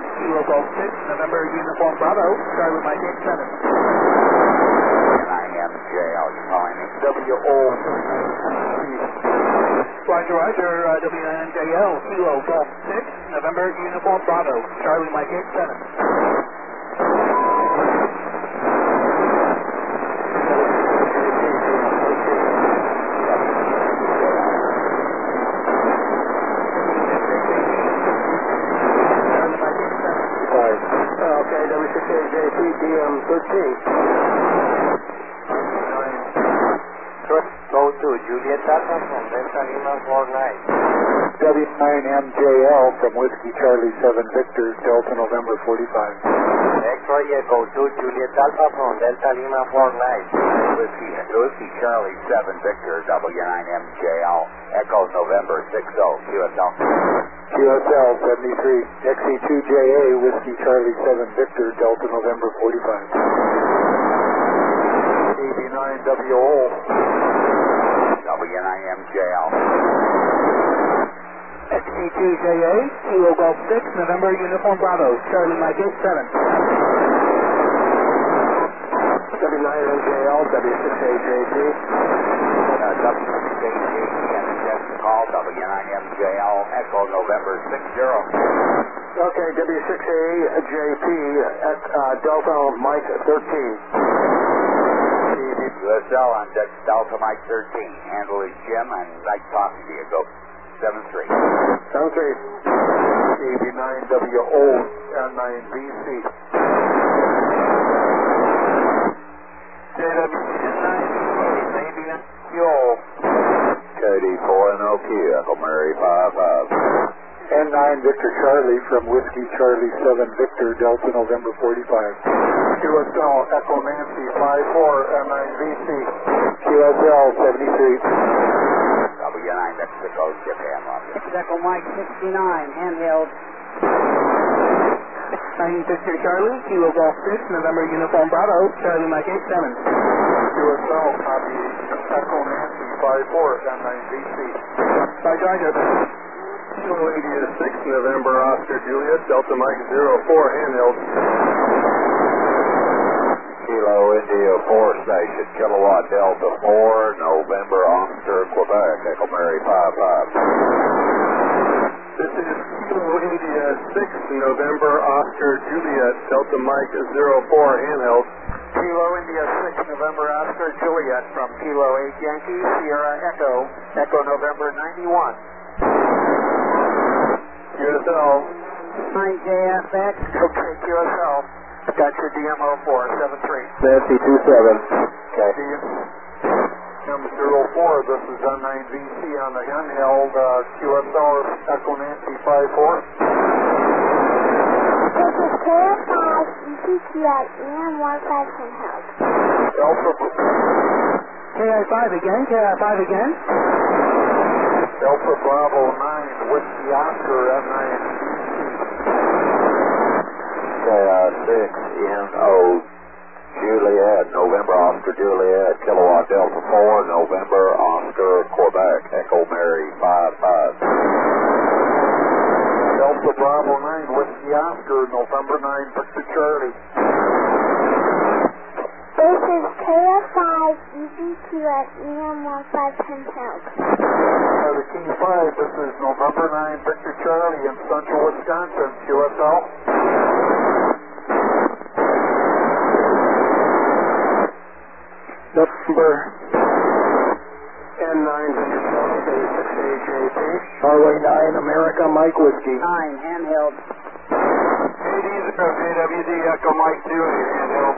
Kilo Golf 6, November Uniform Bravo, Charlie Mike 87. 9MJL, you calling me? WO. Roger, Roger, W9MJL, Kilo Golf 6, November Uniform Bravo, Charlie Mike 87. Okay, W6AJP, DM13. Go to Juliet Delta from Delta Lima 49. W9MJL from Whiskey Charlie 7 Victor, Delta November 45. X-ray Echo 2 Juliet Delta from Delta Lima 49. Whiskey Charlie 7 Victor, W9MJL, Echo November 60, QSL. QSL 73, XE2JA, Whiskey Charlie 7 Victor, Delta November 45. AB9WO. W9MJL. XE2JA, Kilo Golf 6, November Uniform Bravo, Charlie Mike 87. W9MJL, W6AJP. Call W9MJL, Echo November 60. Okay, W6AJP at Delta Mike 13. USL on Delta Mike 13. Handle is Jim and nice talking to you. Go 73. 73. AB9WO and 9BC. KD4 and OQ, Echo Mary 55. N9 Victor Charlie from Whiskey Charlie 7 Victor, Delta November 45. QSL Echo Nancy 54 and 9BC. QSL 73. W9 Mexico, Japan, Roger. Echo Mike 69, handheld. 9 Victor Charlie, Kilo Golf 6, November Uniform Bravo, Charlie Mike 87. QSL copy Echo Nancy 54 and 9BC. Roger, Roger. Kilo India 6 November Oscar Juliet, Delta Mike 04 handheld. Kilo India 4 station, Kilowatt Delta 4, November Oscar, Quebec, Echo Mary 55. This is Kilo India 6 November Oscar Juliet, Delta Mike 04 handheld. Kilo India 6, November Oscar Juliet from Kilo 8 Yankee, Sierra Echo, Echo November 91. QSL. 9JFX. Okay, QSL. Got your DMO4, 73. Nancy 27. Okay. M04, this is N9VC on the handheld, QSL Echo Nancy 54. This is KF5 ECQ at EM15 handheld. Alpha, KI5 again, KI5 again. Alpha Bravo 9, Whiskey Oscar N9VC. KI6, NO, Juliet, November Oscar Juliet, Kilowatt Delta 4, November Oscar Quebec, Echo Mary 55. Delta Bravo 9, Whiskey Oscar, November 9, Victor Charlie. This is KF5 ECQ at EM15 handheld. The King 5, this is November 9, Victor Charlie in Central Wisconsin, QSL. Number N9 Victor Charlie, 6AJP. Harway 9, America, Mike Whiskey. 9, handheld. AD0, JWD, Echo Mike 2, handheld.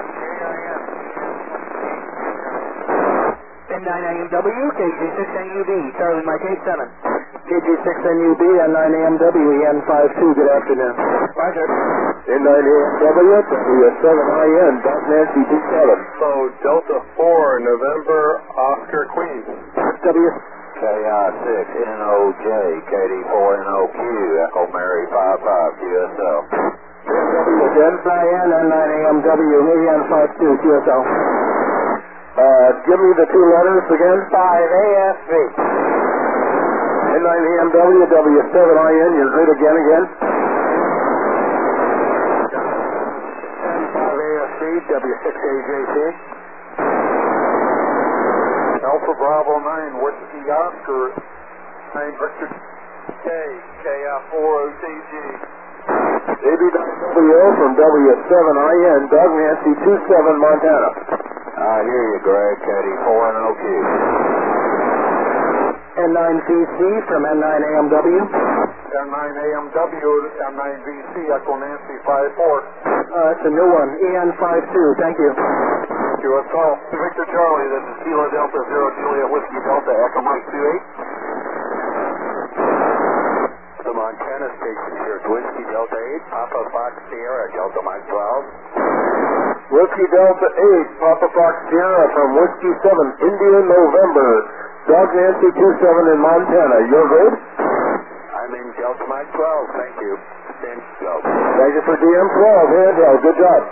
N9AMW, KG6NUB, Charlie Mike 87. KG6NUB, N9AMW, EN52, good afternoon. Roger. N9AMW, W7IN, Nancy 27. So, Delta 4, November, Oscar Queen. W. KI6, NOJ, KD4, NOQ, Echo Mary 55, QSL. N9IN, N9AMW, EN52, QSL. Give me the two letters again. 5ASV. N9AMW, W7IN, you're good again. W6AJC. Alpha Bravo 9, Whiskey Oscar, 9 Victor K, KF4OTG. ABWO from W7IN, Doug Nancy 27, Montana. I hear you, Greg. Caddy 4NOQ. N9VC from N9AMW. N9AMW, N9VC, Echo Nancy 54. That's a new one, EN52, thank you. QSL. Victor Charlie, this is Kilo Delta 0 Juliet Whiskey Delta, Echo Mike 28. The Montana station here is Whiskey Delta 8, Papa Fox Sierra, Delta Mike 12. Whiskey Delta 8, Papa Fox Sierra from Whiskey 7, Indian November. Dog Nancy 27 in Montana. You're good? I'm in Delta Mike 12, thank you. Stand go. Thank you for DM12, handheld. Good job.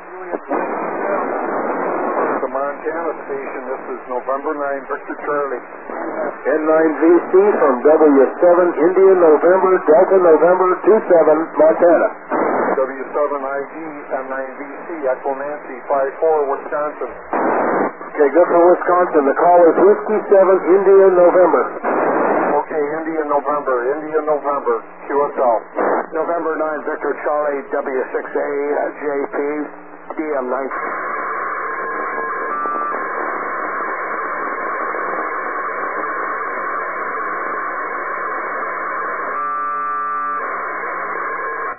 The Montana station, this is November 9, Victor Charlie. N9VC from W7, Indian November, Delta November 27, Montana. W7IG, N9VC, Echo Nancy 54, Wisconsin. Okay, good for Wisconsin. The call is Whiskey 7, Indian November. Okay, Indian November, QSL. November 9, Victor Charlie, W6A, JP, DM9.